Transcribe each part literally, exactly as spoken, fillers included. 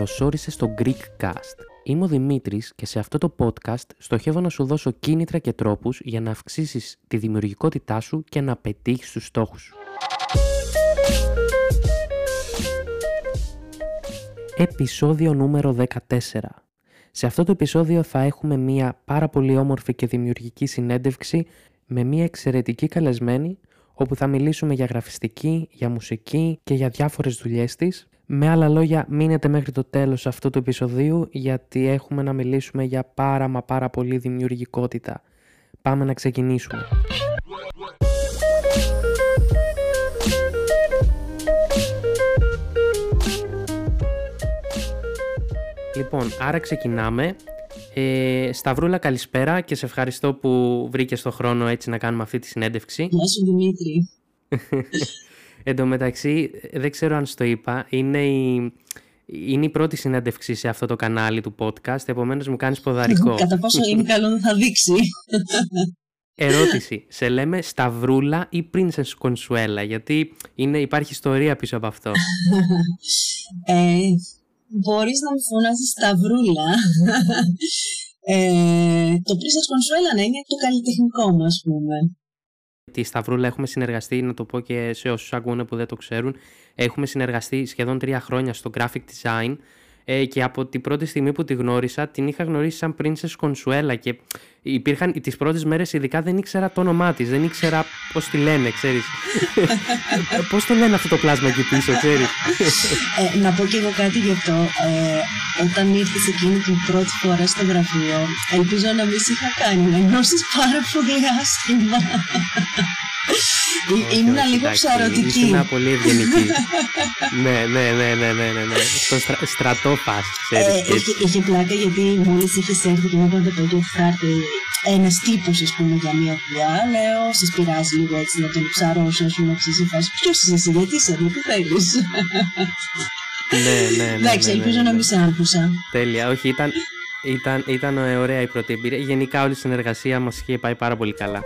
Καλώς όρισες στο Greekcast. Είμαι ο Δημήτρης και σε αυτό το podcast στοχεύω να σου δώσω κίνητρα και τρόπους για να αυξήσεις τη δημιουργικότητά σου και να πετύχεις τους στόχους σου. Επεισόδιο νούμερο δεκατέσσερα. Σε αυτό το επεισόδιο θα έχουμε μια πάρα πολύ όμορφη και δημιουργική συνέντευξη με μια εξαιρετική καλεσμένη, όπου θα μιλήσουμε για γραφιστική, για μουσική και για διάφορες δουλειές της. Με άλλα λόγια, μείνετε μέχρι το τέλος αυτού του επεισοδίου, γιατί έχουμε να μιλήσουμε για πάρα μα πάρα πολύ δημιουργικότητα. Πάμε να ξεκινήσουμε. Λοιπόν, άρα ξεκινάμε. Ε, Σταυρούλα, καλησπέρα και σε ευχαριστώ που βρήκες το χρόνο έτσι να κάνουμε αυτή τη συνέντευξη. Γεια σου, Δημήτρη. Εν τω μεταξύ, δεν ξέρω αν στο είπα, είναι η, είναι η πρώτη συνέντευξη σε αυτό το κανάλι του podcast, επομένως μου κάνεις ποδαρικό. Κατά πόσο είναι καλό θα δείξει. Ερώτηση, σε λέμε Σταυρούλα ή Princess Consuela, γιατί είναι, υπάρχει ιστορία πίσω από αυτό. ε, μπορείς να μου φωνάζεις Σταυρούλα. ε, το Princess Consuela είναι το καλλιτεχνικό μου, ας πούμε. Τη Σταυρούλα έχουμε συνεργαστεί, να το πω και σε όσους ακούνε που δεν το ξέρουν, έχουμε συνεργαστεί σχεδόν τρία χρόνια στο graphic design ε, και από την πρώτη στιγμή που τη γνώρισα την είχα γνωρίσει σαν Princess Consuela και υπήρχαν τις πρώτες μέρες ειδικά δεν ήξερα το όνομά της, δεν ήξερα πώς τη λένε, ξέρεις. Πώς το λένε αυτό το πλάσμα εκεί πίσω, ξέρεις. ε, να πω και εγώ κάτι γι' αυτό. Ε, όταν ήρθες εκείνη την πρώτη φορά στο γραφείο, ελπίζω να μην σε είχα κάνει να νιώσεις πάρα πολύ άσχημα. Ήμουν λίγο ψαρωτική. Ήσουν πολύ ευγενική. ναι, ναι, ναι, ναι, ναι, ναι, ναι. Στο στρα, στρατό πας, ξέρεις. Ε, είχε, είχε πλάκα γιατί μόλις είχες έρθει και μου είπατε παιδί χάρτη ένας τύπος, ας πούμε, για μια δουλειά. Λέω, σας πειράζει λίγο έτσι να τον ψαρώσω, ας πούμε, ξέρεις η φάση. Ποιος είσαι εσύ, γιατί είσαι εδώ, τι θέλεις. ναι, ναι, ναι. Εντάξει, ναι, ελπίζω ναι, ναι, να μην σε άγχουσα. Τέλεια, όχι, ήταν, ήταν, ήταν ωραία η πρώτη εμπειρία. Γενικά όλη η συνεργασία μας είχε πάει πάρα πολύ καλά.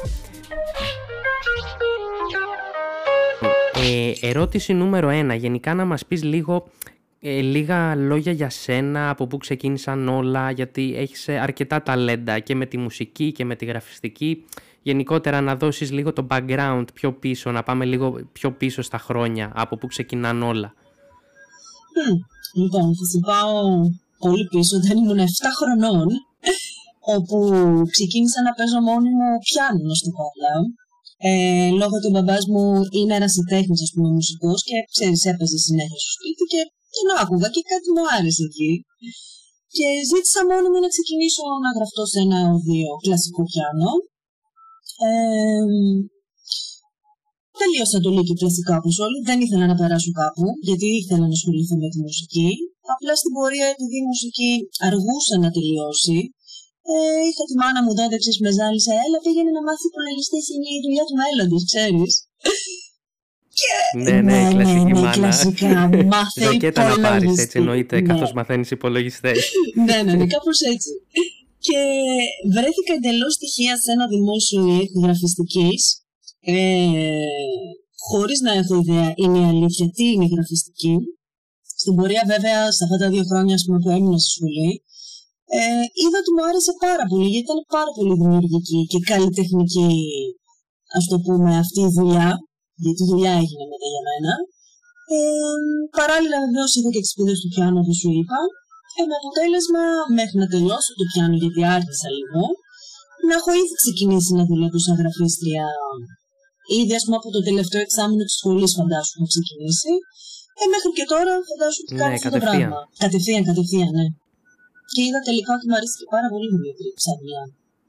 Ε, ερώτηση νούμερο ένα. Γενικά να μας πεις λίγο, ε, λίγα λόγια για σένα, από πού ξεκίνησαν όλα, γιατί έχεις αρκετά ταλέντα και με τη μουσική και με τη γραφιστική. Γενικότερα να δώσεις λίγο το background πιο πίσω, να πάμε λίγο πιο πίσω στα χρόνια, από πού ξεκινάνε όλα. Mm, λοιπόν, θα σε πάω πολύ πίσω, όταν ήμουν επτά χρονών, όπου ξεκίνησα να παίζω μόνη μου πιάνο στην κόλλα. Ε, λόγω του μπαμπάς μου είναι ερασιτέχνης, ας πούμε, μουσικός και ξέρεις, έπαιζε συνέχεια στο σπίτι και τον άκουγα και κάτι μου άρεσε εκεί. Και ζήτησα μόνη μου να ξεκινήσω να γραφτώ σε ένα οδείο κλασικό πιάνο. Ε, τελείωσα το Λύκειο κλασικά όπως όλοι. Δεν ήθελα να περάσω κάπου, γιατί ήθελα να ασχοληθώ με τη μουσική. Απλά στην πορεία, επειδή η μουσική αργούσε να τελειώσει, Ε, είχα τη μάνα μου τότε, ξέρεις, με ζάλισε, έλα πήγαινε να μάθει υπολογιστές, είναι η δουλειά του μέλλοντος, ξέρεις. Και... Ναι, ναι, ναι, κλασική ναι, μάνα. Κλασικά, μάθε Ζακέτα να πάρεις, έτσι εννοείται, ναι. Καθώς μαθαίνεις υπολογιστές. ναι, ναι, ναι, κάπως έτσι. Και βρέθηκα εντελώς τυχαία σε ένα δημόσιο γραφιστικής, ε, χωρίς να έχω ιδέα, είναι η αλήθεια, τι είναι η γραφιστική. Στην πορεία βέβαια, σε αυτά τα δύο χρόνια ας πούμε, που έμεινα στη σχολή, Ε, είδα ότι μου άρεσε πάρα πολύ γιατί ήταν πάρα πολύ δημιουργική και καλλιτεχνική, ας το πούμε, αυτή η δουλειά, γιατί η δουλειά έγινε μετά για μένα. Ε, παράλληλα βεβαίως είδα και τις σπουδές του πιάνο που σου είπα, ε, με αποτέλεσμα μέχρι να τελειώσω το πιάνο, γιατί άρχισα λίγο, να έχω ήδη ξεκινήσει να δουλεύω σαν γραφίστρια, ήδη ας πούμε από το τελευταίο εξάμηνο της σχολής φαντάσου έχω ξεκινήσει, ε, μέχρι και τώρα φαντάσου ότι κάνω ναι, αυτό το πράγμα. Κατευθείαν, κατευθείαν, ναι. Και είδα τελικά ότι μου αρέσει και πάρα πολύ Δημήτρη ψαμιά.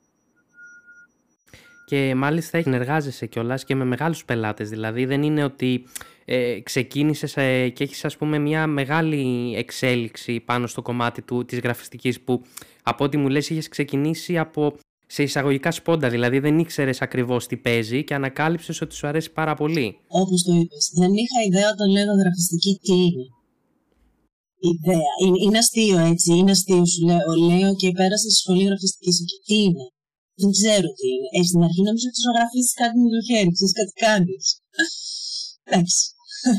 Και μάλιστα συνεργάζεσαι κιόλας και με μεγάλους πελάτες. Δηλαδή δεν είναι ότι ε, ξεκίνησες ε, και έχεις ας πούμε μια μεγάλη εξέλιξη πάνω στο κομμάτι του, της γραφιστικής που από ό,τι μου λες είχες ξεκινήσει από σε εισαγωγικά σπόντα. Δηλαδή δεν ήξερες ακριβώς τι παίζει και ανακάλυψες ότι σου αρέσει πάρα πολύ. Όπως το είπες. Δεν είχα ιδέα όταν λέγω γραφιστική τι είναι. Ιδέα. Είναι, είναι αστείο έτσι, είναι αστείο σου λέω, λέω και πέρασα στη σχολή γραφιστικής και τι είναι. Δεν ξέρω τι είναι. Ε, στην αρχή νόμιζα ότι ζωγραφίζεις κάτι με το χέρι, ξέρεις κάτι κάνεις. Εντάξει.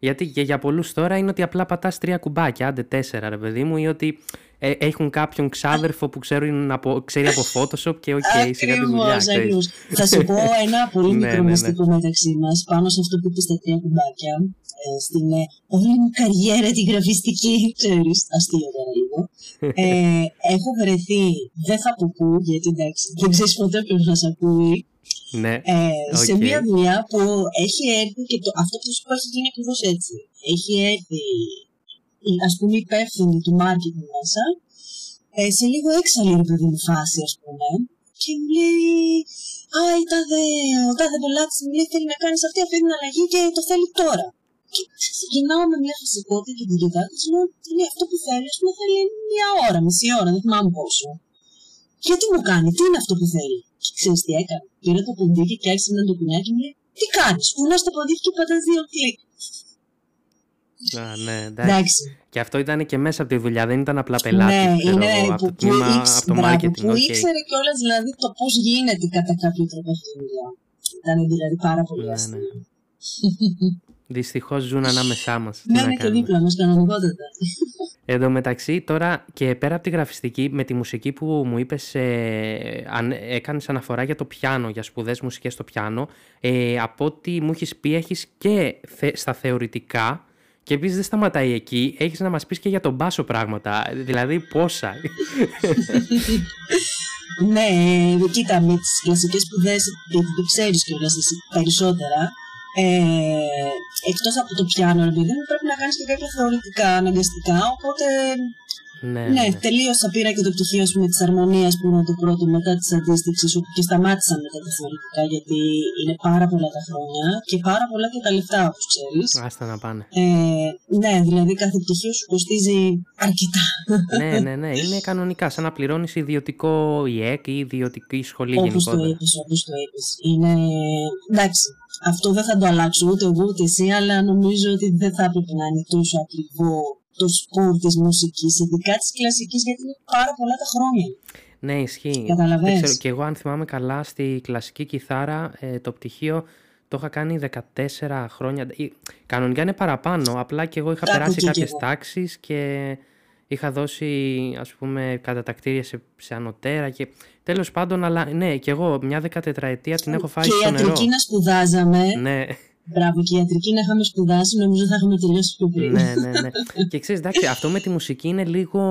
Γιατί για, για πολλούς τώρα είναι ότι απλά πατάς τρία κουμπάκια, άντε τέσσερα ρε παιδί μου, ή ότι ε, έχουν κάποιον ξάδερφο που ξέρει από, ξέρει από Photoshop και οκ, okay, σιγά τη δουλειά. Ακριβώς. Θα σου πω ένα πολύ μικρό μυστικό μεταξύ μας πάνω σε αυτό που είπες τα τρία κουμπάκια. Ε, στην ε, όλη μου καριέρα τη γραφιστική, ξέρεις, αστείο τώρα λίγο. Ε, έχω βρεθεί, δεν θα πω πού, γιατί εντάξει, δεν ξέρεις ποτέ ποιος θα σε ακούει. Ναι, ε, okay. Σε μια δουλειά που έχει έρθει και το, αυτό που σου πω έχει γίνει ακριβώς έτσι. Έχει έρθει, ας πούμε, υπεύθυνη του marketing μέσα, ε, σε λίγο έξαλλη ρε παιδί μου φάση, ας πούμε, και μου λέει, α, η τάδε, ο τάδε πελάτης μου λέει θέλει να κάνεις αυτή, αυτή την αλλαγή και το θέλει τώρα. Και ξεκινάω με μια φυσικότητα και την κοιτάω και λέω, λέει αυτό που θέλει, ας πούμε, θέλει μια ώρα, μισή ώρα, δεν θυμάμαι πόσο. Και τι μου κάνει, τι είναι αυτό που θέλει. Και ξέρεις τι έκανε. Πήρε το ποντίκι και άρχισε να το κουνιάει και μου λέει, τι κάνεις, κουνάς το ποντίκι και πατάς δύο κλικ. Α, ναι, εντάξει. Και αυτό ήταν και μέσα από τη δουλειά, δεν ήταν απλά πελάτη. Ναι, ξέρω, είναι από που, το τμήμα, ήξ, από το μπράβο, marketing. Που okay. ήξερε κιόλας δηλαδή το πώς γίνεται κατά κάποιο τρόπο αυτή τη δουλειά. Ήταν δηλαδή πάρα πολύ ναι, αστείο. Ναι. Δυστυχώς ζουν ανάμεσά μας. Ναι, είναι και δίπλα μας, κανονικότατα. Εν τω μεταξύ, τώρα και πέρα από τη γραφιστική, με τη μουσική που μου είπες, ε, αν, έκανες αναφορά για το πιάνο, για σπουδές μουσικές στο πιάνο, ε, από ό,τι μου έχεις πει, έχεις και θε, στα θεωρητικά, και επίσης δεν σταματάει εκεί, έχεις να μας πεις και για τον μπάσο πράγματα, δηλαδή πόσα. Ναι, κοίτα, με τις κλασικές σπουδές, γιατί το ξέρεις κιόλας εσύ περισσότερα, Ε, εκτός από το πιάνο, επειδή μου πρέπει να κάνεις και κάποια θεωρητικά αναγκαστικά, οπότε ναι, ναι, ναι. τελείωσα, πήρα και το πτυχίο με της αρμονίας που είναι το πρώτο μετά της αντίστοιξης και σταμάτησα μετά τα θεωρητικά γιατί είναι πάρα πολλά τα χρόνια και πάρα πολλά και τα λεφτά, όπως ξέρεις. Άστα να πάνε. Ε, ναι, δηλαδή κάθε πτυχίο σου κοστίζει αρκετά. Ναι, ναι, ναι, είναι κανονικά, σαν να πληρώνεις ιδιωτικό ΙΕΚ ή ιδιωτική σχολή όπως γενικότερα. Το είπες, όπως το είπες. Είναι, εντάξει, αυτό δεν θα το αλλάξω ούτε εγώ ούτε εσύ, αλλά νομίζω ότι δεν θα έπρεπε να είναι τόσο ακριβό το σπορ της μουσικής, ειδικά της κλασικής, γιατί είναι πάρα πολλά τα χρόνια. Ναι, ισχύει. Καταλαβαίνεις. Και εγώ αν θυμάμαι καλά στη κλασική κιθάρα ε, το πτυχίο το είχα κάνει δεκατέσσερα χρόνια. Κανονικά είναι παραπάνω, απλά και εγώ είχα Κάπου περάσει κάποιες εγώ. τάξεις και είχα δώσει ας πούμε κατατακτήρια σε, σε ανωτέρα και τέλος πάντων, αλλά ναι, και εγώ μια δεκατετραετία την έχω φάει και στο νερό. Και ιατρική να σπουδάζαμε. Ναι. Μπράβο, και ιατρική να είχαμε σπουδάσει, νομίζω θα είχαμε τελειώσει πιο πριν. Ναι, ναι, ναι. Και ξέρεις, εντάξει, αυτό με τη μουσική είναι λίγο...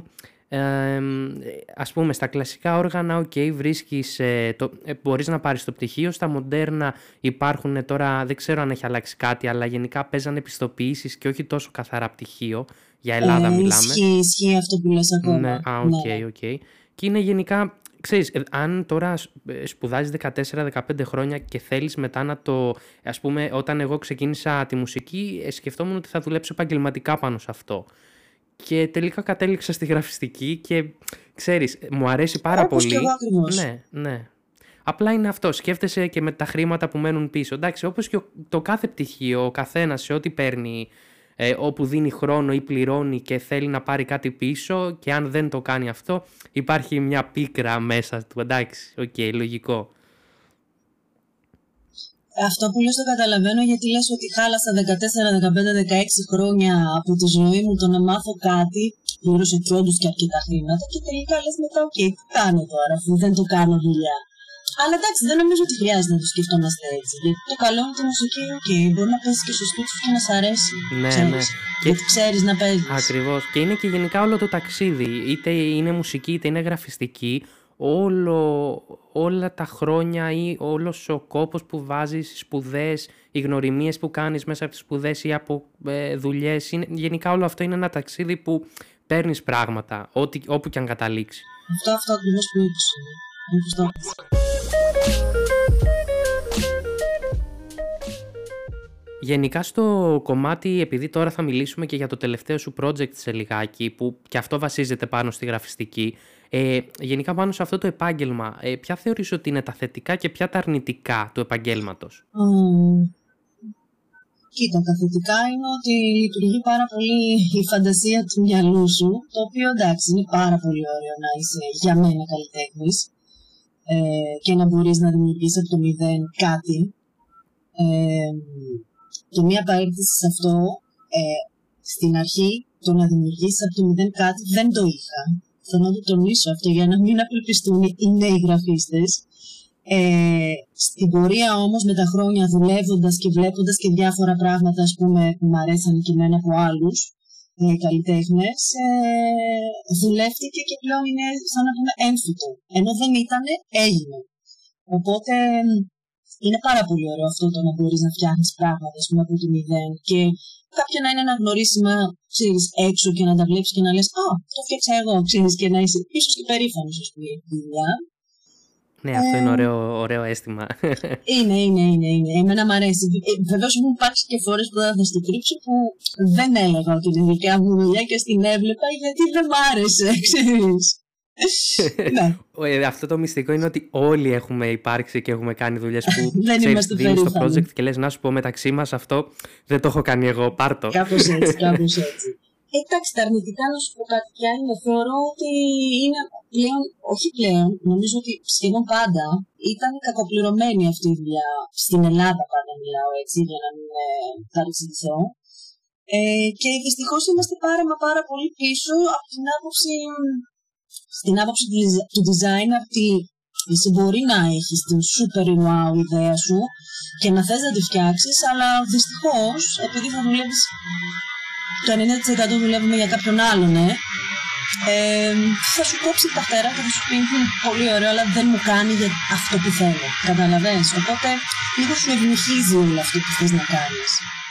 Ε, ας πούμε στα κλασικά όργανα ok, βρίσκεις, ε, το, ε, μπορείς να πάρεις το πτυχίο. Στα μοντέρνα υπάρχουν τώρα, δεν ξέρω αν έχει αλλάξει κάτι, αλλά γενικά παίζανε επιστοποιήσεις και όχι τόσο καθαρά πτυχίο. Για Ελλάδα ε, μιλάμε. Ισχύει, ισχύει αυτό που λες ακόμα. Ναι, α, οκ, okay, οκ. Okay. Και είναι γενικά, ξέρεις, αν τώρα σπουδάζεις δεκατέσσερα δεκαπέντε χρόνια και θέλεις μετά να το, ας πούμε, όταν εγώ ξεκίνησα τη μουσική, σκεφτόμουν ότι θα δουλέψω επαγγελματικά πάνω σε αυτό. Και τελικά κατέληξα στη γραφιστική και ξέρεις, μου αρέσει πάρα Όπως πολύ. Και εγώ ακριβώς. Ναι, ναι. Απλά είναι αυτό. Σκέφτεσαι και με τα χρήματα που μένουν πίσω. Εντάξει, όπως και το κάθε πτυχίο, ο καθένας σε ό,τι παίρνει, ε, όπου δίνει χρόνο ή πληρώνει και θέλει να πάρει κάτι πίσω, και αν δεν το κάνει αυτό, υπάρχει μια πίκρα μέσα του. Εντάξει, οκ, okay, λογικό. Αυτό που λες το καταλαβαίνω, γιατί λες ότι χάλασα δεκατέσσερα δεκαπέντε δεκαέξι χρόνια από τη ζωή μου το να μάθω κάτι, πλήρωσε και όντως και αρκετά χρήματα και τελικά λες μετά, οκ, okay, τι κάνω τώρα αφού δεν το κάνω δουλειά. Αλλά εντάξει, δεν νομίζω ότι χρειάζεται να το σκεφτόμαστε έτσι, γιατί το καλό είναι τη μουσική, οκ, okay, μπορεί να παίζεις και στο σπίτι σου και να σ' αρέσει. Ναι, ξέρεις, ναι. Γιατί και... ξέρεις να παίζεις. Ακριβώς. Και είναι και γενικά όλο το ταξίδι, είτε είναι μουσική είτε είναι γραφιστική. Όλο, όλα τα χρόνια ή όλος ο κόπος που βάζεις, οι σπουδές, οι γνωριμίες που κάνεις μέσα από τις σπουδές ή από ε, δουλειές, είναι, γενικά όλο αυτό είναι ένα ταξίδι που παίρνεις πράγματα, ό,τι, όπου και αν καταλήξει. Αυτό, αυτό ακριβώς που είπες. Γενικά στο κομμάτι, επειδή τώρα θα μιλήσουμε και για το τελευταίο σου project σε λιγάκι, που και αυτό βασίζεται πάνω στη γραφιστική, ε, γενικά πάνω σε αυτό το επάγγελμα, ε, ποια θεωρείς ότι είναι τα θετικά και ποια τα αρνητικά του επαγγέλματος? Mm. Κοίτα, τα θετικά είναι ότι λειτουργεί πάρα πολύ η φαντασία του μυαλού σου, το οποίο εντάξει είναι πάρα πολύ ωραίο να είσαι για μένα καλλιτέχνης ε, και να μπορείς να δημιουργήσεις από το μηδέν κάτι. Ε, και μία παρένθεση σε αυτό, ε, στην αρχή το να δημιουργήσεις από το μηδέν κάτι δεν το είχα. Θέλω να το τονίσω αυτό για να μην απελπιστούν οι νέοι γραφίστες. Ε, στην πορεία όμως με τα χρόνια δουλεύοντας και βλέποντας και διάφορα πράγματα, ας πούμε, που μου αρέσαν και εμένα από άλλους ε, καλλιτέχνες, ε, δουλεύτηκε και πλέον είναι σαν να πούμε έμφυτο. Ενώ δεν ήτανε, έγινε. Οπότε είναι πάρα πολύ ωραίο αυτό το να μπορείς να φτιάχνεις πράγματα, ας πούμε, από το μηδέν και κάποια να είναι αναγνωρίσιμα, ξέρεις, έξω και να τα βλέπεις και να λες «Α, το φτιάξα εγώ», ξέρεις, και να είσαι ίσως και περήφανος, ας πούμε, για τη δουλειά. Ναι, αυτό ε, είναι ωραίο, ωραίο αίσθημα. Είναι, είναι, είναι, είναι. Εμένα μου αρέσει. Ε, βεβαίως έχουν υπάρξει και φορές που θα στο κρύψω που δεν έλεγα ότι είναι δικιά μου δουλειά και στην έβλεπα γιατί δεν μ' άρεσε, ξέρεις. Ναι. Αυτό το μυστικό είναι ότι όλοι έχουμε υπάρξει και έχουμε κάνει δουλειές που δεν ξέρεις, δίνεις το project και λες να σου πω μεταξύ μας αυτό δεν το έχω κάνει εγώ, πάρ' το. Κάπως έτσι, κάπως έτσι. Εντάξει, τα αρνητικά να σου πω κάτι κι άλλο, θεωρώ ότι είναι πλέον, όχι πλέον, νομίζω ότι σχεδόν πάντα ήταν κακοπληρωμένη αυτή η δουλειά. Στην Ελλάδα πάντα μιλάω έτσι, για να μην ε, παρεξηγηθώ. Ε, και δυστυχώς είμαστε πάρα μα πάρα πολύ πίσω από την άποψη, στην άποψη του, του design, ότι εσύ μπορεί να έχεις την super wow ιδέα σου και να θες να τη φτιάξεις, αλλά δυστυχώς, επειδή θα δουλεύεις το ενενήντα τοις εκατό δουλεύουμε για κάποιον άλλον, ναι. Ε, θα σου κόψει τα φτερά και θα σου πει πολύ ωραίο, αλλά δεν μου κάνει για αυτό που θέλω. Καταλαβαίνεις. Οπότε λίγο σου ευνηχίζει όλο αυτό που θες να κάνεις.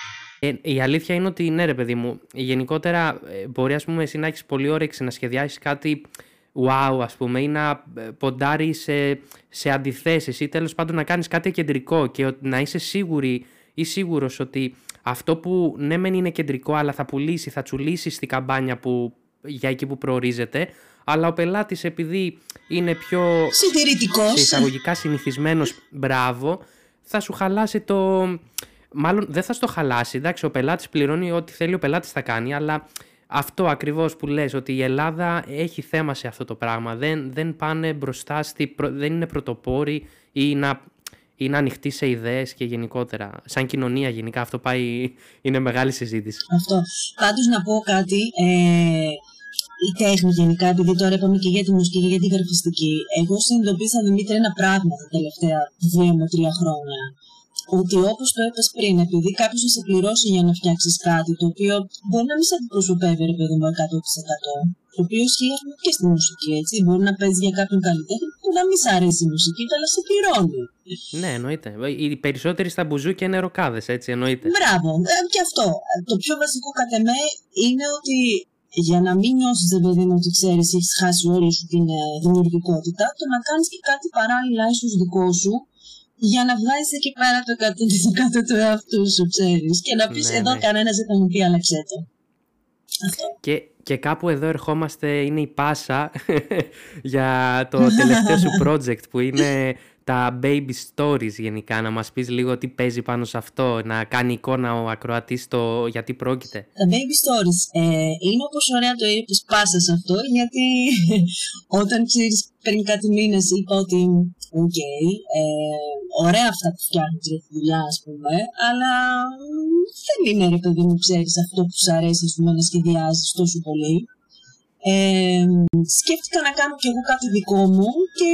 Ε, η αλήθεια είναι ότι ναι, ρε παιδί μου, γενικότερα μπορεί, ας πούμε, εσύ να έχεις πολύ όρεξη να σχεδιάσεις κάτι wow, ας πούμε, ή να ποντάρεις σε, σε αντιθέσεις ή τέλος πάντων να κάνεις κάτι κεντρικό και να είσαι σίγουρη ή σίγουρος ότι αυτό που ναι μεν είναι κεντρικό αλλά θα πουλήσει, θα τσουλήσει στην καμπάνια που, για εκεί που προορίζεται, αλλά ο πελάτης επειδή είναι πιο συντηρητικός, σε εισαγωγικά συνηθισμένος, μπράβο, θα σου χαλάσει το... Μάλλον δεν θα στο χαλάσει, εντάξει, ο πελάτης πληρώνει ό,τι θέλει, ο πελάτης θα κάνει, αλλά αυτό ακριβώς που λες, ότι η Ελλάδα έχει θέμα σε αυτό το πράγμα, δεν, δεν πάνε μπροστά, στη, δεν είναι πρωτοπόροι ή να... είναι ανοιχτή σε ιδέες και γενικότερα. Σαν κοινωνία γενικά αυτό πάει, είναι μεγάλη συζήτηση. Αυτό. Πάντως να πω κάτι, ε, η τέχνη γενικά, επειδή τώρα είπαμε και για τη μουσική και για τη γραφιστική, εγώ συνειδητοποίησα, Δημήτρη, ένα πράγμα τα τελευταία δύο με τρία χρόνια. Ότι όπως το είπες πριν, επειδή κάποιος θα σε πληρώσει για να φτιάξεις κάτι το οποίο μπορεί να μην σε αντιπροσωπεύει, ρε παιδί μου, εκατό τοις εκατό, το οποίο ισχύει και στη μουσική, έτσι. Μπορεί να παίζει για κάποιον καλλιτέχνη που να μην σ' αρέσει η μουσική, αλλά σε πληρώνει. Ναι, εννοείται. Οι περισσότεροι στα μπουζούκια είναι ροκάδες, έτσι, εννοείται. Μπράβο. Ε, και αυτό. Το πιο βασικό κατ' εμέ είναι ότι για να μην νιώσεις, ρε παιδί μου, ότι ξέρεις, έχεις χάσει όλη σου την δημιουργικότητα, το να κάνεις και κάτι παράλληλα ίσως δικό σου, για να βγάζεις εκεί πέρα το εκατό τοις εκατό του εαυτού σου, ξέρεις. Και να πεις, ναι, εδώ ναι, κανένας δεν θα μου πει άλλαξέ το. Αυτό. Και, και κάπου εδώ ερχόμαστε, είναι η πάσα για το τελευταίο σου project που είναι τα baby stories γενικά. Να μας πεις λίγο τι παίζει πάνω σε αυτό, να κάνει εικόνα ο ακροατής το γιατί πρόκειται. Τα baby stories ε, είναι όπως ωραία το είπες πάσα σε αυτό, γιατί όταν ξέρεις πριν κάτι μήνες είπα ότι οκ, okay, ε, ωραία αυτά που φτιάχνεις για τη δουλειά, ας πούμε, αλλά δεν είναι, ρε παιδί μου, ξέρεις, αυτό που σου αρέσει, ας πούμε, να σχεδιάζεις τόσο πολύ. Ε, σκέφτηκα να κάνω κι εγώ κάτι δικό μου και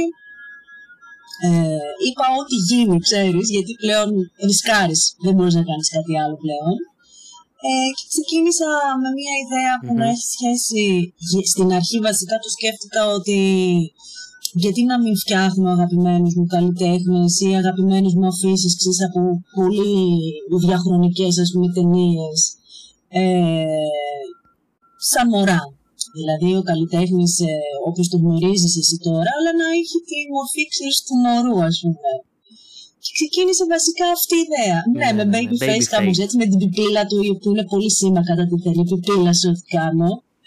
ε, είπα ό,τι γίνει, ξέρεις, γιατί πλέον ρισκάρεις, δεν μπορείς να κάνεις κάτι άλλο πλέον. Ε, και ξεκίνησα με μια ιδέα που mm-hmm. να έχει σχέση, στην αρχή βασικά το σκέφτηκα ότι γιατί να μην φτιάχνω αγαπημένους μου καλλιτέχνες ή αγαπημένους μου αφήσεις, ξέρεις, από πολύ διαχρονικές, ας πούμε, ταινίες, ε, σαν μωρά. Δηλαδή ο καλλιτέχνης ε, όπως το γνωρίζεις εσύ τώρα, αλλά να έχει τη μορφή, ξέρεις, του μωρού, ας πούμε. Και ξεκίνησε βασικά αυτή η ιδέα. Yeah, ναι, με baby, baby face, κάπως έτσι, με την πιπίλα του, που είναι πολύ σήμα κατά τη θέλη, πιπίλα σε ό,τι κάνω.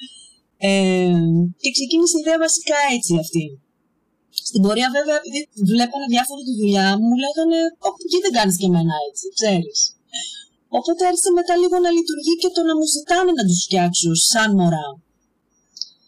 Ε, και ξεκίνησε η ιδέα βασικά έτσι αυτή. Στην πορεία, βέβαια, επειδή βλέπανε διάφορα τη δουλειά μου, μου λέγανε «Όχι, δεν κάνεις και εμένα έτσι, ξέρεις». Οπότε άρχισε μετά λίγο να λειτουργεί και το να μου ζητάνε να τους φτιάξω σαν μωρά.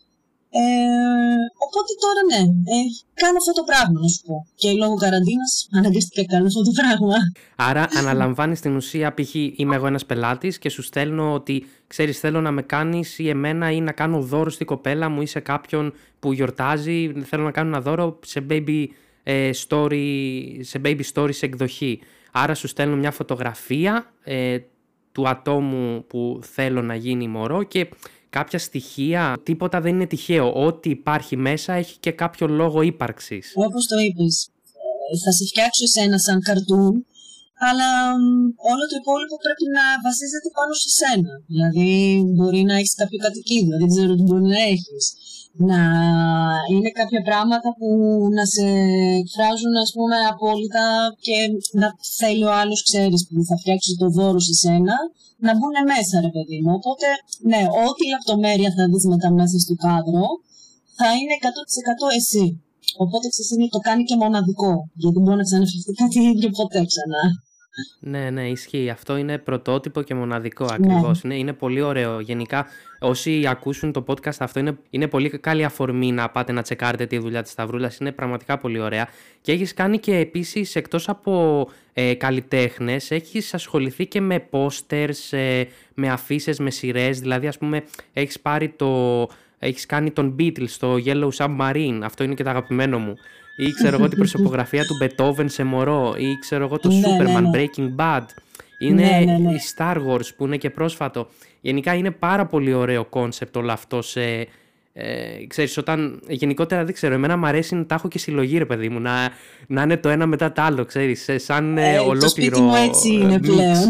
Ε, οπότε τώρα ναι, ε, κάνω αυτό το πράγμα να σου πω. Και λόγω καραντίνας αναγκαστικά κάνω αυτό το πράγμα. Άρα αναλαμβάνεις στην ουσία, π.χ. είμαι εγώ ένας πελάτης και σου στέλνω ότι ξέρεις θέλω να με κάνεις ή εμένα ή να κάνω δώρο στην κοπέλα μου ή σε κάποιον που γιορτάζει, θέλω να κάνω ένα δώρο σε baby, ε, story, σε baby story σε εκδοχή. Άρα σου στέλνω μια φωτογραφία ε, του ατόμου που θέλω να γίνει μωρό και κάποια στοιχεία, τίποτα δεν είναι τυχαίο. Ό,τι υπάρχει μέσα έχει και κάποιο λόγο ύπαρξης. Όπως το είπες, θα σε φτιάξω εσένα σαν καρτούν, αλλά όλο το υπόλοιπο πρέπει να βασίζεται πάνω σε σένα. Δηλαδή, μπορεί να έχεις κάποιο κατοικίδιο, δεν ξέρω τι μπορεί να έχεις. Να είναι κάποια πράγματα που να σε εκφράζουν, ας πούμε, απόλυτα και να θέλει ο άλλος, ξέρεις, που θα φτιάξει το δώρο σε σένα, να μπουν μέσα, ρε παιδί μου. Οπότε, ναι, ό,τι λεπτομέρεια θα δεις μετά μέσα στο κάδρο, θα είναι εκατό τοις εκατό εσύ. Οπότε, ξέρεις, το κάνει και μοναδικό, γιατί μπορεί να ξαναφερθεί κάτι ίδιο ποτέ ξανά. Ναι, ναι, ισχύει. Αυτό είναι πρωτότυπο και μοναδικό ακριβώς. Ναι. Είναι, είναι πολύ ωραίο. Γενικά, όσοι ακούσουν το podcast αυτό, είναι, είναι πολύ καλή αφορμή να πάτε να τσεκάρετε τη δουλειά της Σταυρούλας. Είναι πραγματικά πολύ ωραία. Και έχεις κάνει και επίσης, εκτός από ε, καλλιτέχνες, έχεις ασχοληθεί και με posters, ε, με αφίσες, με σειρές. Δηλαδή, ας πούμε, έχεις πάρει το... Έχεις κάνει τον Beatles στο Yellow Submarine. Αυτό είναι και το αγαπημένο μου. Ή ξέρω εγώ την προσωπογραφία του Beethoven σε μωρό. Ή ξέρω εγώ το ναι, Superman, ναι, ναι. Breaking Bad. Είναι ναι, ναι, ναι. η Star Wars που είναι και πρόσφατο. Γενικά είναι πάρα πολύ ωραίο κόνσεπτ όλο αυτό σε... Ε, ξέρεις, όταν γενικότερα δεν ξέρω, εμένα μου αρέσει να τα έχω και συλλογή, ρε παιδί μου, να, να είναι το ένα μετά το άλλο, ξέρεις, σαν ε, ολόκληρο... Το σπίτι μου έτσι είναι πλέον.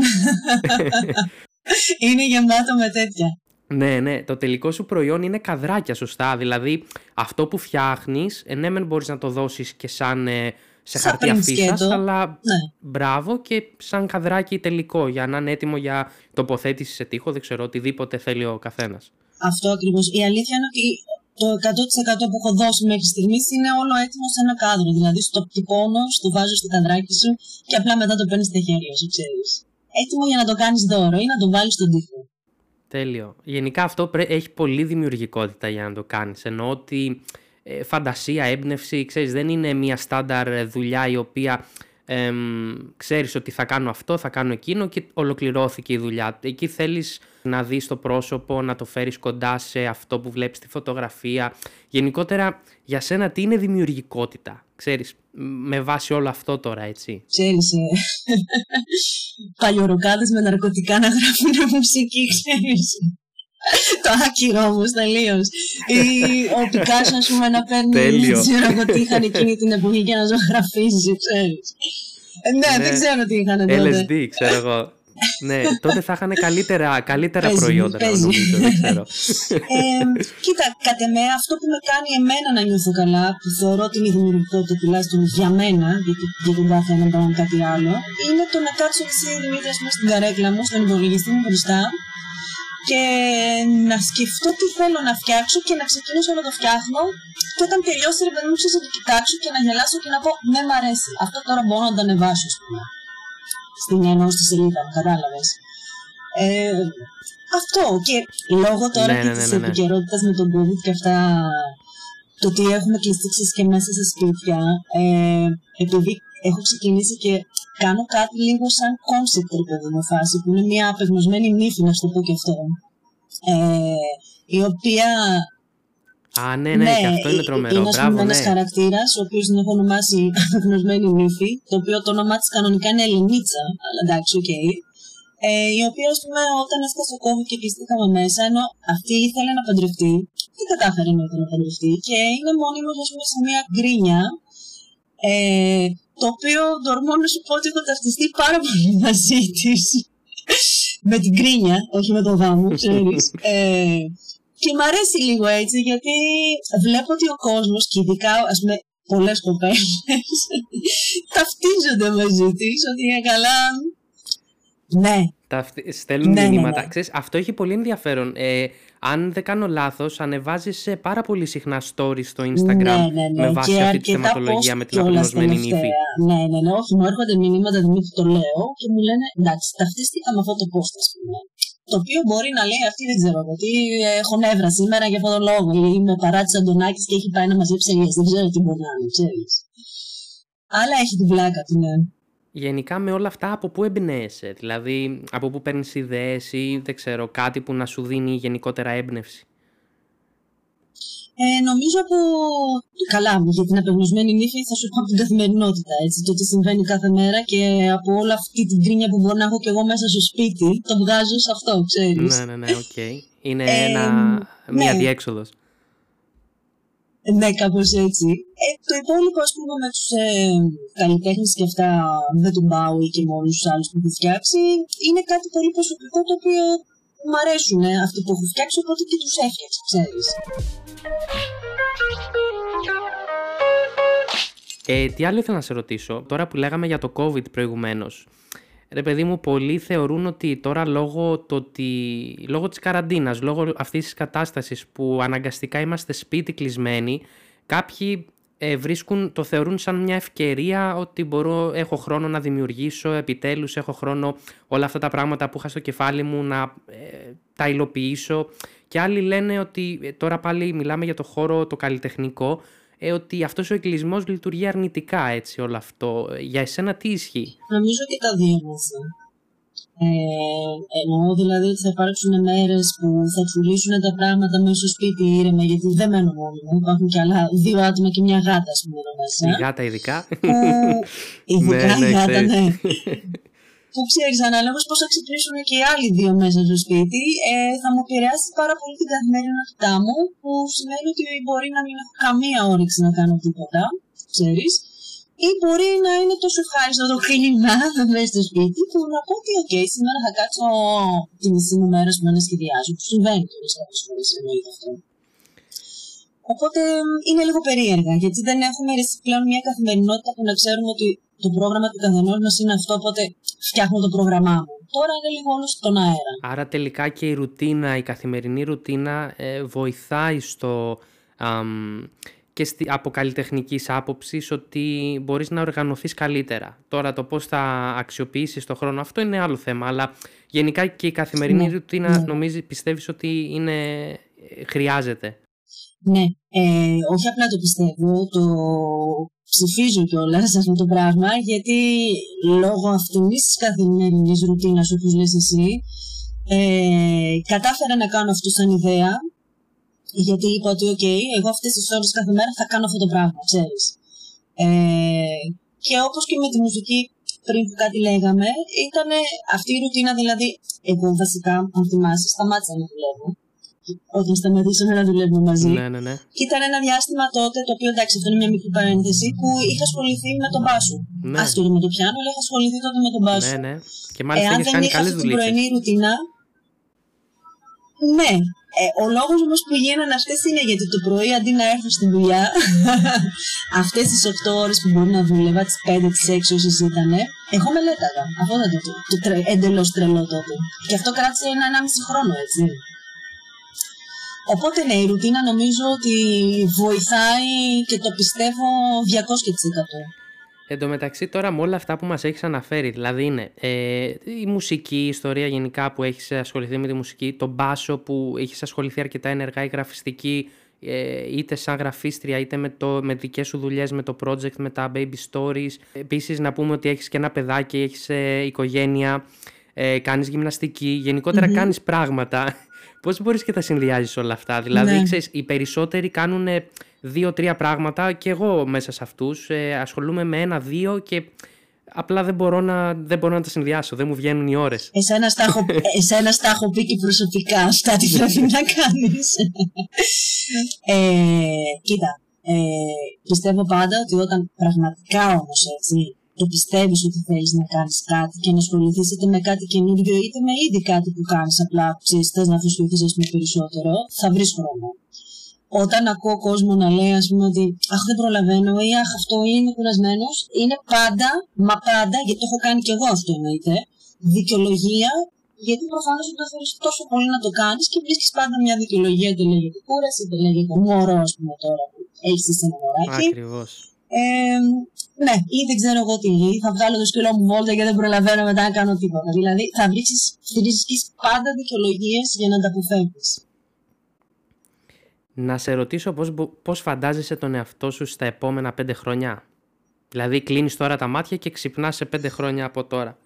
Είναι γεμάτο με τέτοια. Ναι, ναι, το τελικό σου προϊόν είναι καδράκια, σωστά. Δηλαδή, αυτό που φτιάχνεις, ε, ναι, μεν μπορείς να το δώσεις και σαν ε, σε σαν χαρτί αφίσας, αλλά ναι. Μπράβο, και σαν καδράκι τελικό, για να είναι έτοιμο για τοποθέτηση σε τοίχο, δεν ξέρω, οτιδήποτε θέλει ο καθένας. Αυτό ακριβώς. Η αλήθεια είναι ότι το εκατό τοις εκατό που έχω δώσει μέχρι στιγμής είναι όλο έτοιμο σε ένα κάδρο. Δηλαδή, στο τυπώνω, στο βάζω στο καδράκι σου και απλά μετά το παίρνεις στα χέρια σου, ξέρεις. Έτοιμο για να το κάνεις δώρο ή να το βάλεις στον τοίχο. Τέλειο. Γενικά αυτό έχει πολύ δημιουργικότητα για να το κάνεις. Εννοώ ότι ε, φαντασία, έμπνευση, ξέρεις, δεν είναι μια στάνταρ δουλειά η οποία ε, ξέρεις ότι θα κάνω αυτό, θα κάνω εκείνο και ολοκληρώθηκε η δουλειά. Εκεί θέλεις να δεις το πρόσωπο, να το φέρεις κοντά σε αυτό που βλέπεις στη φωτογραφία. Γενικότερα, για σένα τι είναι δημιουργικότητα, ξέρεις, με βάση όλο αυτό τώρα, έτσι. Ξέρεις, ε, παλιωροκάδες με ναρκωτικά να γράφουν μουσική, ξέρεις. Το άκυρο όμως τελείως. Ή ο Πικάσο, ας πούμε, να παίρνει, δεν ξέρω εγώ τι είχαν εκείνη την εποχή για να ζωγραφίζει, ξέρεις. Ε, ναι, ναι, δεν ξέρω τι είχαν τότε. ελ ες ντι, ξέρω εγώ. Ναι, τότε θα είχαν καλύτερα, καλύτερα παίζει, προϊόντα, παίζει. Νομίζω, δεν ξέρω. Ε, κοίτα, κατ' εμέ, αυτό που με κάνει εμένα να νιώθω καλά, που θεωρώ ότι είναι δημιουργικότητα τουλάχιστον για μένα, γιατί για τον κάθε έναν κάνω κάτι άλλο, είναι το να κάτσω εσύ Δημήτρη στην καρέκλα μου, στον υπολογιστή μου μπροστά και να σκεφτώ τι θέλω να φτιάξω και να ξεκινήσω να το φτιάχνω. Και όταν τελειώσει, ρε παιδί μου, να το κοιτάξω και να γελάσω και να πω ναι, μ' αρέσει. Αυτό τώρα μπορώ να το ανεβάσω, α πούμε. Στην εννοώ στη σελίδα μου, κατάλαβες. Ε, αυτό. Και λόγω τώρα ναι, και ναι, ναι, της ναι, ναι. επικαιρότητας με τον COVID και αυτά, το ότι έχουμε κλειστήξεις και μέσα σε σπίτια, ε, επειδή έχω ξεκινήσει και κάνω κάτι λίγο σαν concept, παιδί μου, φάση, που είναι μια απεγνωσμένη νύφη, να σου το πω και αυτό, ε, η οποία... Α, ναι, ναι, ναι, και αυτό είναι τρομερό. Είναι, μπράβο, ένας ναι. χαρακτήρας, ο οποίος την έχω ονομάσει απεγνωσμένη νύφη, το οποίο το όνομά της κανονικά είναι Ελληνίτσα, αλλά εντάξει, οκ. Okay. Ε, η οποία, ας πούμε, όταν έφτασε το COVID και κλειστήκαμε μέσα, ενώ αυτή ήθελε να παντρευτεί, δεν κατάφερε να ήθελε να παντρευτεί και είναι μόνιμος, ας πούμε, σε μια γκρίνια, ε, το οποίο τορμώ να σου πω ότι έχω ταυτιστεί πάρα πολύ μαζί της. Με την γκρίνια, όχι με το γάμο, ξέρεις. ε, Και μ' αρέσει λίγο έτσι, γιατί βλέπω ότι ο κόσμος, και ειδικά, ας πούμε, πολλές κοπέλες, ταυτίζονται μαζί της, ότι είναι καλά. Ναι. Τα στέλνουν ναι, μηνύματα. Ναι, ναι. Ξέρεις, αυτό έχει πολύ ενδιαφέρον. Ε, αν δεν κάνω λάθος, ανεβάζεις πάρα πολύ συχνά stories στο Instagram ναι, ναι, ναι. με βάση και αυτή τη θεματολογία με την απεγνωσμένη νύφη. Ναι, ναι, ναι, όχι, μου έρχονται μηνύματα Δημήτρη, το λέω και μου λένε εντάξει, ταυτίστηκα με αυτό το post, ας πούμε. Το οποίο μπορεί να λέει αυτή, δεν ξέρω, ότι έχω νεύρα σήμερα για αυτόν τον λόγο, ή με παράτησε ο Αντωνάκης και έχει πάει να μαζέψει ελιές. Δεν ξέρω τι μπορεί να είναι, ξέρεις. Αλλά έχει την πλάκα του, ναι. Γενικά με όλα αυτά από πού εμπνέεσαι, δηλαδή από πού παίρνεις ιδέες ή δεν ξέρω, κάτι που να σου δίνει γενικότερα έμπνευση? Ε, νομίζω από. Καλά, για την απεγνωσμένη νύφη θα σου πω από την καθημερινότητα. Έτσι, το τι συμβαίνει κάθε μέρα και από όλη αυτή την κρίνια που μπορώ να έχω κι εγώ μέσα στο σπίτι, το βγάζω σε αυτό, ξέρεις. Ναι, ναι, ναι, οκ. Okay. Είναι ε, ένα, μία ναι. διέξοδος. Ναι, κάπως έτσι. Ε, το υπόλοιπο, ας πούμε, με τους ε, καλλιτέχνες και αυτά, δεν τον πάω ή και μόνος τους άλλους που έχουν φτιάξει, είναι κάτι πολύ προσωπικό το οποίο μου αρέσουν ε, αυτοί που έχουν φτιάξει, οπότε και τους έφτιαξα, ξέρεις. Ε, τι άλλο ήθελα να σε ρωτήσω, τώρα που λέγαμε για το COVID προηγουμένως. Ρε παιδί μου, πολλοί θεωρούν ότι τώρα λόγω, το ότι, λόγω της καραντίνας, λόγω αυτής της κατάστασης που αναγκαστικά είμαστε σπίτι κλεισμένοι, κάποιοι ε, βρίσκουν, το θεωρούν σαν μια ευκαιρία ότι μπορώ, έχω χρόνο να δημιουργήσω, επιτέλους έχω χρόνο όλα αυτά τα πράγματα που είχα στο κεφάλι μου να ε, τα υλοποιήσω. Και άλλοι λένε ότι, ε, τώρα πάλι μιλάμε για το χώρο το καλλιτεχνικό, Ε, ότι αυτός ο εκκλεισμός λειτουργεί αρνητικά, έτσι, όλο αυτό. Για εσένα τι ισχύει? Νομίζω και τα δύο μαζί. Ε, εννοώ δηλαδή ότι θα υπάρξουν μέρες που θα τσουλήσουν τα πράγματα μέσα στο σπίτι ήρεμα, γιατί δεν μένω μόνοι μου. Υπάρχουν και άλλα δύο άτομα και μια γάτα, ας πούμε, μέσα. Η γάτα ειδικά. Που... ειδικά ναι, η ναι, γάτα, ναι. Που ξέρεις, αναλόγως πώς θα ξυπνήσουν και οι άλλοι δύο μέσα στο σπίτι, ε, θα μου επηρεάσει πάρα πολύ την καθημερινότητά μου, που σημαίνει ότι μπορεί να μην έχω καμία όρεξη να κάνω τίποτα, ξέρεις, ή μπορεί να είναι τόσο ευχάριστο το κλίμα μέσα στο σπίτι, που να πω ότι, OK, σήμερα θα κάτσω τη μισή μου μέρα που να σχεδιάζω, που συμβαίνει τώρα κάποιες φορές, εννοείται αυτό. Οπότε είναι λίγο περίεργα, γιατί δεν έχουμε πλέον μια καθημερινότητα που να ξέρουμε ότι το πρόγραμμα του καθενός μας είναι αυτό, οπότε φτιάχνω το πρόγραμμά μου. Τώρα είναι λίγο όλο στον αέρα. Άρα τελικά και η ρουτίνα, η καθημερινή ρουτίνα ε, βοηθάει στο, αμ, και στη, από καλλιτεχνικής άποψης ότι μπορείς να οργανωθείς καλύτερα. Τώρα το πώς θα αξιοποιήσεις το χρόνο αυτό είναι άλλο θέμα, αλλά γενικά και η καθημερινή ναι, ρουτίνα ναι. νομίζει, πιστεύεις ότι είναι, χρειάζεται? Ναι, ε, όχι απλά το πιστεύω, το ψηφίζω κιόλας αυτό το πράγμα, γιατί λόγω αυτής της καθημερινής ρουτίνας, όπως λες εσύ, ε, κατάφερα να κάνω αυτό σαν ιδέα, γιατί είπα ότι OK, εγώ αυτές τις ώρες κάθε μέρα θα κάνω αυτό το πράγμα, ξέρεις. Ε, και όπως και με τη μουσική πριν που κάτι λέγαμε, ήταν αυτή η ρουτίνα, δηλαδή, εγώ βασικά, αν θυμάσαι, σταμάτησα να δουλεύω. Όταν σταματήσαμε να δουλεύουμε μαζί. Ναι, ναι, ναι. Και ήταν ένα διάστημα τότε, το οποίο εντάξει, αυτό είναι μια μικρή παρένθεση, που είχα ασχοληθεί με τον μπάσο. Ναι. Άσχετο με το πιάνο, αλλά είχα ασχοληθεί τότε με τον μπάσο. Ναι, ναι. Και μάλιστα Εάν είχες δεν κάνει είχα καλές αυτή την δουλειές. πρωινή ρουτίνα. Ναι. Ε, ο λόγος όμως που γίνανε αυτές είναι γιατί το πρωί αντί να έρθω στη δουλειά, αυτές τις οκτώ ώρες που μπορεί να δούλευα, τις πέντε, τις έξι όσες ήταν, εγώ μελέταγα. Αυτό ήταν το, το τρε, εντελώς τρελό τότε. Και αυτό κράτησε ένα ενάμιση χρόνο, έτσι. Οπότε ναι, η ρουτίνα νομίζω ότι βοηθάει και το πιστεύω διακόσια τοις εκατό. Εν τω μεταξύ τώρα με όλα αυτά που μας έχεις αναφέρει, δηλαδή είναι ε, η μουσική, η ιστορία γενικά που έχεις ασχοληθεί με τη μουσική, το μπάσο που έχεις ασχοληθεί αρκετά ενεργά, η γραφιστική, ε, είτε σαν γραφίστρια είτε με, το, με δικές σου δουλειές, με το project, με τα baby stories. Επίσης να πούμε ότι έχεις και ένα παιδάκι, έχεις ε, οικογένεια, ε, κάνεις γυμναστική, γενικότερα mm-hmm. κάνεις πράγματα. Πώς μπορείς και τα συνδυάζεις όλα αυτά? Δηλαδή, ναι. ξέρεις, οι περισσότεροι κάνουν δύο-τρία πράγματα και εγώ μέσα σε αυτούς ε, ασχολούμαι με ένα-δύο και απλά δεν μπορώ, να, δεν μπορώ να τα συνδυάσω, δεν μου βγαίνουν οι ώρες. Εσένα τα έχω, εσένα τα έχω πει και προσωπικά, αυτά τι πρέπει να κάνεις. ε, κοίτα, ε, πιστεύω πάντα ότι όταν πραγματικά όμως έτσι, το πιστεύεις ότι θέλεις να κάνεις κάτι και να ασχοληθείς είτε με κάτι καινούργιο είτε με ήδη κάτι που κάνεις, απλά ξέρεις, θες να ασχοληθείς με περισσότερο, θα βρεις χρόνο. Όταν ακούω κόσμο να λέει, ας πούμε, ότι αχ, δεν προλαβαίνω ή αχ, αυτό είναι κουρασμένος, είναι πάντα, μα πάντα, γιατί το έχω κάνει και εγώ αυτό εννοείται, δικαιολογία γιατί προφανώς δεν το θέλεις τόσο πολύ να το κάνεις και βρίσκεις πάντα μια δικαιολογία, είτε λέγεται κούραση, είτε λέγεται μωρό, ας πούμε τώρα που έχεις ένα μωράκι. Ακριβώς. Ε, ναι, ή δεν ξέρω εγώ τι, θα βγάλω το σκύλο μου βόλτα και δεν προλαβαίνω μετά να κάνω τίποτα. Δηλαδή θα βρίσκεις πάντα δικαιολογίες για να τα αποφεύγεις. Να σε ρωτήσω πώς, πώς φαντάζεσαι τον εαυτό σου στα επόμενα πέντε χρόνια. Δηλαδή κλείνεις τώρα τα μάτια και ξυπνάς σε πέντε χρόνια από τώρα.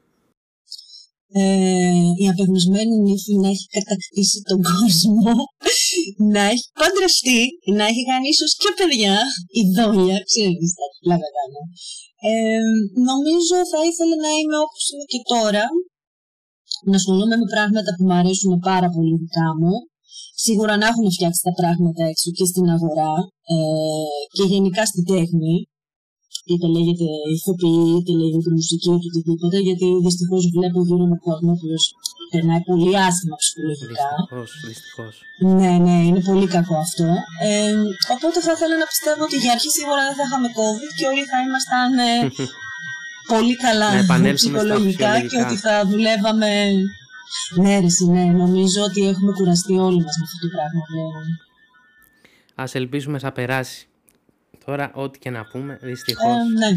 Ε, η απεγνωσμένη νύφη να έχει κατακτήσει τον κόσμο, να έχει παντρευτεί, να έχει κάνει ίσως και παιδιά, ειδόλια, ξέρεις, τα πλάκα κάνω. Ε, νομίζω θα ήθελα να είμαι όπως είμαι και τώρα, να ασχολούμαι με πράγματα που μου αρέσουν πάρα πολύ δικά μου, σίγουρα να έχουν φτιάξει τα πράγματα έξω και στην αγορά ε, και γενικά στην τέχνη, είτε λέγεται ηθοποιή, είτε λέγεται μουσική, είτε οτιδήποτε, γιατί δυστυχώς βλέπω γύρω με κόσμο που περνάει πολύ άσχημα ψυχολογικά. Δυστυχώς, δυστυχώς. Ναι, ναι, είναι πολύ κακό αυτό. Ε, οπότε θα ήθελα να πιστεύω ότι για αρχή σίγουρα δεν θα είχαμε COVID και όλοι θα ήμασταν ε, πολύ καλά ψυχολογικά και ότι θα δουλεύαμε. Ναι, ρε, ναι, νομίζω ότι έχουμε κουραστεί όλοι μας με αυτό το πράγμα πλέον. Ας ελπίζουμε θα περάσει. Τώρα, ό,τι και να πούμε, δυστυχώς. Ε, ναι.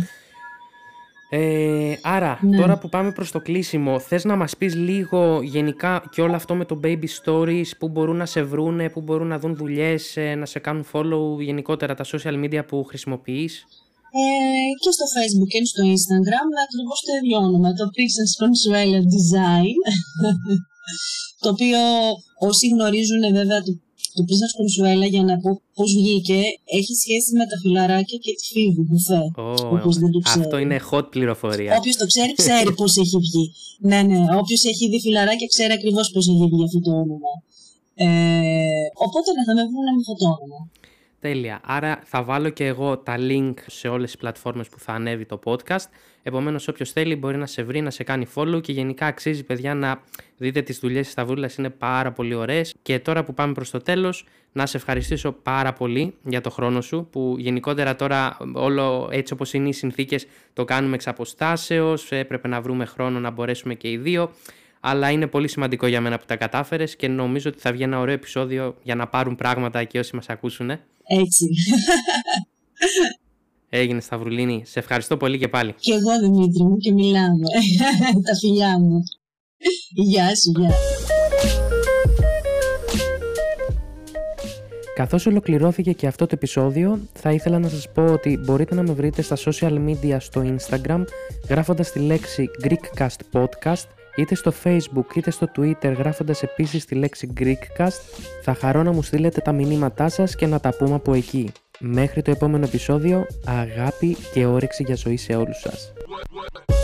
Ε, άρα, ναι. τώρα που πάμε προς το κλείσιμο, θες να μας πεις λίγο γενικά και όλο αυτό με το baby stories, που μπορούν να σε βρούνε, που μπορούν να δουν δουλειές, να σε κάνουν follow, γενικότερα τα social media που χρησιμοποιείς? Ε, και στο Facebook και στο Instagram, ακριβώς το ίδιο όνομα, το Princess Consuela Design, το οποίο όσοι γνωρίζουν βέβαια το Το Princess Consuela, για να πω πώς βγήκε, έχει σχέση με τα φιλαράκια και τη Φίβη Μπουφέ. Oh, όποιος δεν το ξέρει. Αυτό είναι hot πληροφορία. Όποιος το ξέρει, ξέρει πώς έχει βγει. Ναι, ναι. Όποιος έχει δει φιλαράκια, ξέρει ακριβώς πώς έχει βγει αυτό το όνομα. Ε, οπότε ναι, θα με βρουν με αυτό το όνομα. Τέλεια. Άρα θα βάλω και εγώ τα link σε όλες τις πλατφόρμες που θα ανέβει το podcast. Επομένως, όποιος θέλει μπορεί να σε βρει, να σε κάνει follow και γενικά αξίζει, παιδιά, να δείτε τις δουλειές της Σταυρούλας, είναι πάρα πολύ ωραίες. Και τώρα που πάμε προς το τέλος, να σε ευχαριστήσω πάρα πολύ για το χρόνο σου, που γενικότερα τώρα όλο έτσι όπως είναι οι συνθήκες το κάνουμε εξ αποστάσεως, έπρεπε να βρούμε χρόνο να μπορέσουμε και οι δύο. Αλλά είναι πολύ σημαντικό για μένα που τα κατάφερες και νομίζω ότι θα βγει ένα ωραίο επεισόδιο για να πάρουν πράγματα και όσοι μας ακούσουν. Έτσι. Έγινε, Σταυρουλίνη. Σε ευχαριστώ πολύ και πάλι. Και εγώ, Δημήτρη μου, και μιλάμε. Τα φιλιά μου. Γεια σου, γεια. Καθώς ολοκληρώθηκε και αυτό το επεισόδιο, θα ήθελα να σας πω ότι μπορείτε να με βρείτε στα social media στο Instagram γράφοντας τη λέξη Greekcast Podcast, είτε στο Facebook είτε στο Twitter γράφοντας επίσης τη λέξη Greekcast. Θα χαρώ να μου στείλετε τα μηνύματά σας και να τα πούμε από εκεί. Μέχρι το επόμενο επεισόδιο, αγάπη και όρεξη για ζωή σε όλους σας.